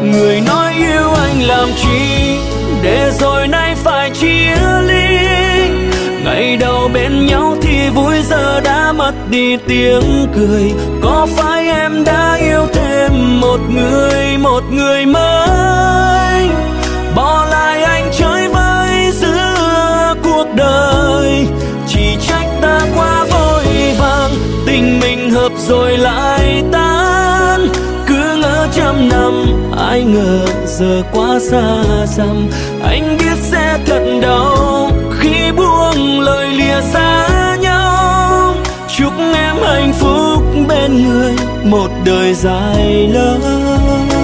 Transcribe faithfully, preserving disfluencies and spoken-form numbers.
Người nói yêu anh làm chi, để rồi nay phải chia ly. Ngày đầu bên nhau thì vui, giờ đã mất đi tiếng cười. Có phải em đã yêu thêm một người, một người mới, bỏ lại anh chơi vơi giữa cuộc đời. Chỉ trách ta quá vội vàng, tình mình hợp rồi lại tan. Cứ ngỡ trăm năm, ai ngờ giờ quá xa xăm. Anh biết sẽ thật đau khi buông lời lìa xa nhau. Chúc em hạnh phúc bên người một đời dài lâu.